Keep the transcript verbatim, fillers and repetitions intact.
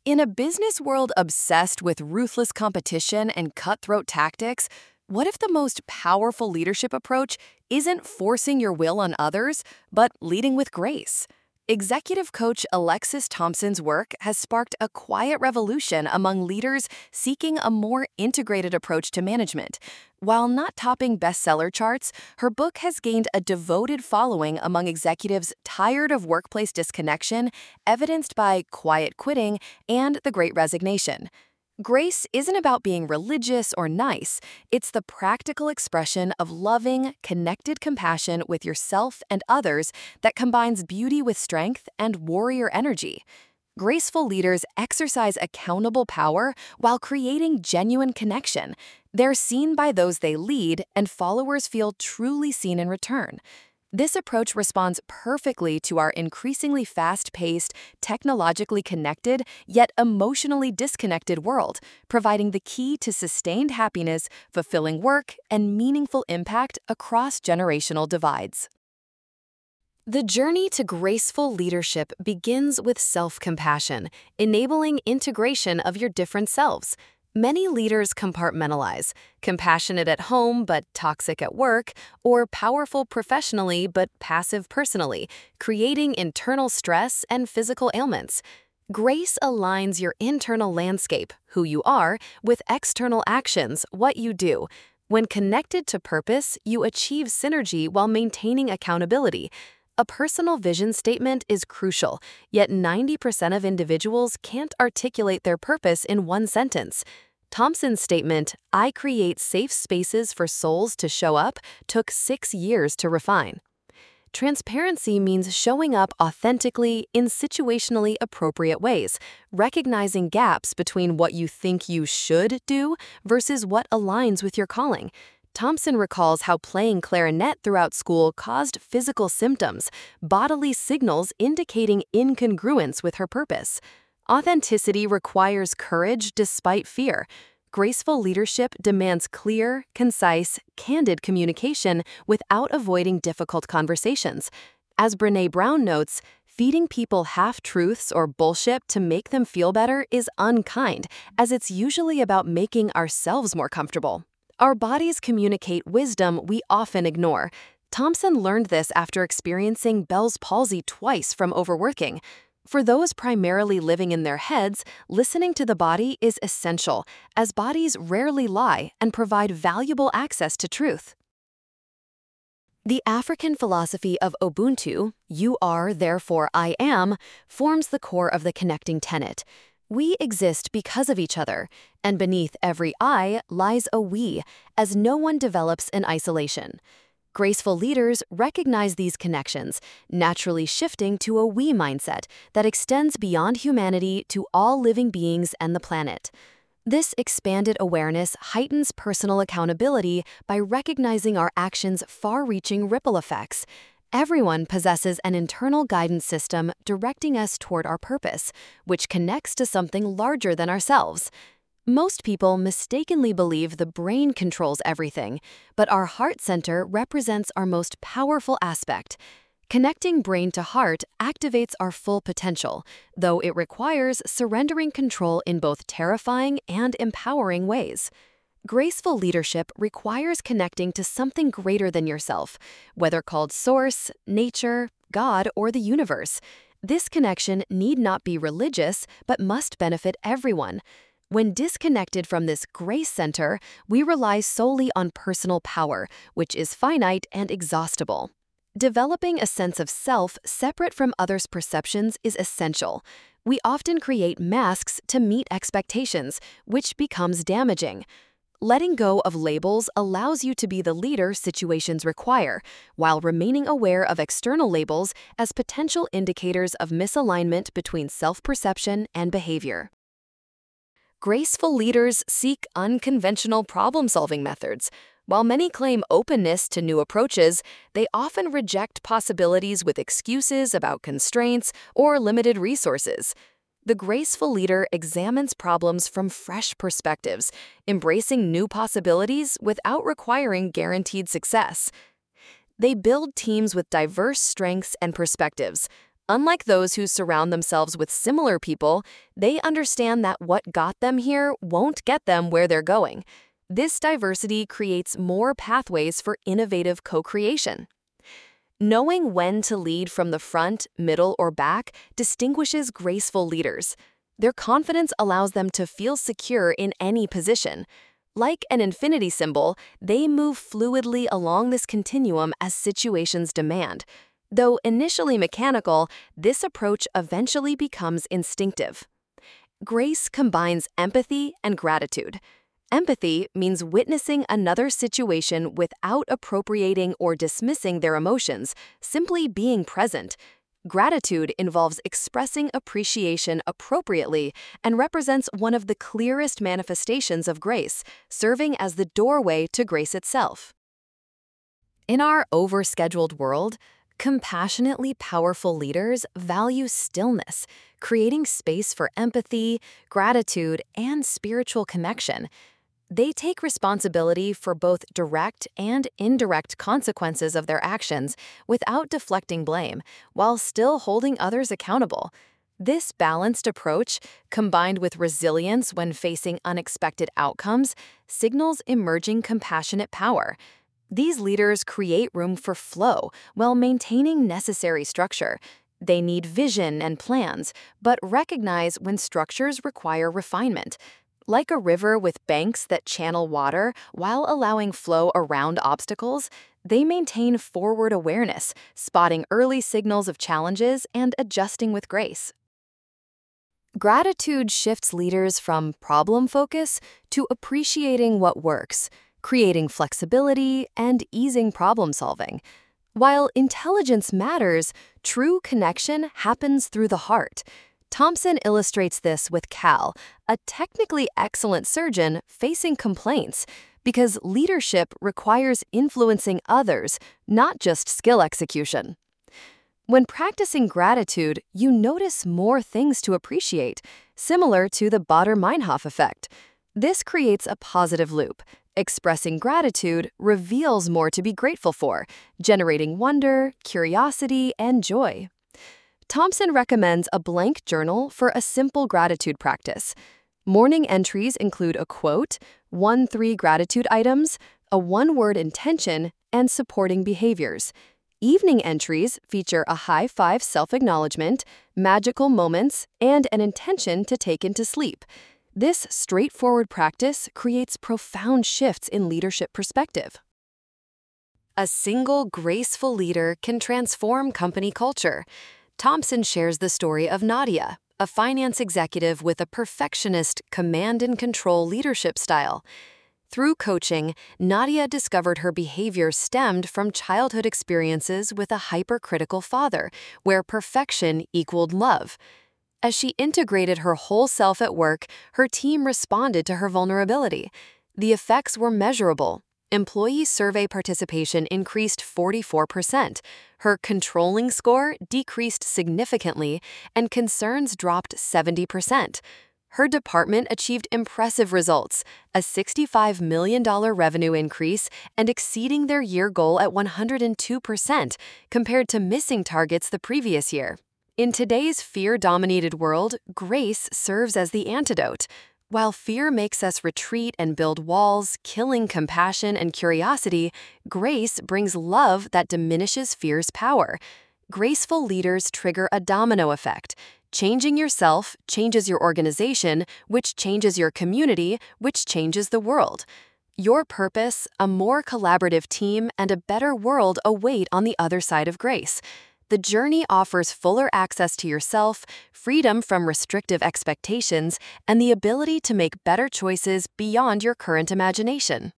In a business world obsessed with ruthless competition and cutthroat tactics, what if the most powerful leadership approach isn't forcing your will on others, but leading with grace? Executive coach Alexis Thompson's work has sparked a quiet revolution among leaders seeking a more integrated approach to management. While not topping bestseller charts, her book has gained a devoted following among executives tired of workplace disconnection, evidenced by quiet quitting and the Great Resignation. Grace isn't about being religious or nice. It's the practical expression of loving, connected compassion with yourself and others that combines beauty with strength and warrior energy. Graceful leaders exercise accountable power while creating genuine connection. They're seen by those they lead, and followers feel truly seen in return. This approach responds perfectly to our increasingly fast-paced, technologically connected, yet emotionally disconnected world, providing the key to sustained happiness, fulfilling work, and meaningful impact across generational divides. The journey to graceful leadership begins with self-compassion, enabling integration of your different selves. Many leaders compartmentalize, compassionate at home but toxic at work, or powerful professionally but passive personally, creating internal stress and physical ailments. Grace aligns your internal landscape, who you are, with external actions, what you do. When connected to purpose, you achieve synergy while maintaining accountability. A personal vision statement is crucial, yet ninety percent of individuals can't articulate their purpose in one sentence. Thompson's statement, "I create safe spaces for souls to show up," took six years to refine. Transparency means showing up authentically in situationally appropriate ways, recognizing gaps between what you think you should do versus what aligns with your calling. Thompson recalls how playing clarinet throughout school caused physical symptoms, bodily signals indicating incongruence with her purpose. Authenticity requires courage despite fear. Graceful leadership demands clear, concise, candid communication without avoiding difficult conversations. As Brené Brown notes, feeding people half-truths or bullshit to make them feel better is unkind, as it's usually about making ourselves more comfortable. Our bodies communicate wisdom we often ignore. Thompson learned this after experiencing Bell's palsy twice from overworking. For those primarily living in their heads, listening to the body is essential, as bodies rarely lie and provide valuable access to truth. The African philosophy of Ubuntu, "You are, therefore I am," forms the core of the connecting tenet. We exist because of each other, and beneath every I lies a we, as no one develops in isolation. Graceful leaders recognize these connections, naturally shifting to a we mindset that extends beyond humanity to all living beings and the planet. This expanded awareness heightens personal accountability by recognizing our actions' far-reaching ripple effects. Everyone possesses an internal guidance system directing us toward our purpose, which connects to something larger than ourselves. Most people mistakenly believe the brain controls everything, but our heart center represents our most powerful aspect. Connecting brain to heart activates our full potential, though it requires surrendering control in both terrifying and empowering ways. Graceful leadership requires connecting to something greater than yourself, whether called Source, Nature, God, or the universe. This connection need not be religious, but must benefit everyone. When disconnected from this grace center, we rely solely on personal power, which is finite and exhaustible. Developing a sense of self separate from others' perceptions is essential. We often create masks to meet expectations, which becomes damaging. Letting go of labels allows you to be the leader situations require, while remaining aware of external labels as potential indicators of misalignment between self-perception and behavior. Graceful leaders seek unconventional problem-solving methods. While many claim openness to new approaches, they often reject possibilities with excuses about constraints or limited resources. The graceful leader examines problems from fresh perspectives, embracing new possibilities without requiring guaranteed success. They build teams with diverse strengths and perspectives, Unlike those who surround themselves with similar people, they understand that what got them here won't get them where they're going. This diversity creates more pathways for innovative co-creation. Knowing when to lead from the front, middle, or back distinguishes graceful leaders. Their confidence allows them to feel secure in any position. Like an infinity symbol, they move fluidly along this continuum as situations demand. Though initially mechanical, this approach eventually becomes instinctive. Grace combines empathy and gratitude. Empathy means witnessing another situation without appropriating or dismissing their emotions, simply being present. Gratitude involves expressing appreciation appropriately and represents one of the clearest manifestations of grace, serving as the doorway to grace itself. In our overscheduled world, compassionately powerful leaders value stillness, creating space for empathy, gratitude, and spiritual connection. They take responsibility for both direct and indirect consequences of their actions without deflecting blame, while still holding others accountable. This balanced approach, combined with resilience when facing unexpected outcomes, signals emerging compassionate power. These leaders create room for flow while maintaining necessary structure. They need vision and plans, but recognize when structures require refinement. Like a river with banks that channel water while allowing flow around obstacles, they maintain forward awareness, spotting early signals of challenges and adjusting with grace. Gratitude shifts leaders from problem focus to appreciating what works, creating flexibility and easing problem solving. While intelligence matters, true connection happens through the heart. Thompson illustrates this with Cal, a technically excellent surgeon facing complaints, because leadership requires influencing others, not just skill execution. When practicing gratitude, you notice more things to appreciate, similar to the Baader-Meinhof effect. This creates a positive loop. Expressing gratitude reveals more to be grateful for, generating wonder, curiosity, and joy. Thompson recommends a blank journal for a simple gratitude practice. Morning entries include a quote, one three gratitude items, a one-word intention, and supporting behaviors. Evening entries feature a high-five self-acknowledgement, magical moments, and an intention to take into sleep. This straightforward practice creates profound shifts in leadership perspective. A single graceful leader can transform company culture. Thompson shares the story of Nadia, a finance executive with a perfectionist, command-and-control leadership style. Through coaching, Nadia discovered her behavior stemmed from childhood experiences with a hypercritical father, where perfection equaled love. As she integrated her whole self at work, her team responded to her vulnerability. The effects were measurable. Employee survey participation increased forty-four percent, her controlling score decreased significantly, and concerns dropped seventy percent. Her department achieved impressive results, a sixty-five million dollars revenue increase and exceeding their year goal at one hundred two percent compared to missing targets the previous year. In today's fear-dominated world, grace serves as the antidote. While fear makes us retreat and build walls, killing compassion and curiosity, grace brings love that diminishes fear's power. Graceful leaders trigger a domino effect. Changing yourself changes your organization, which changes your community, which changes the world. Your purpose, a more collaborative team, and a better world await on the other side of grace. The journey offers fuller access to yourself, freedom from restrictive expectations, and the ability to make better choices beyond your current imagination.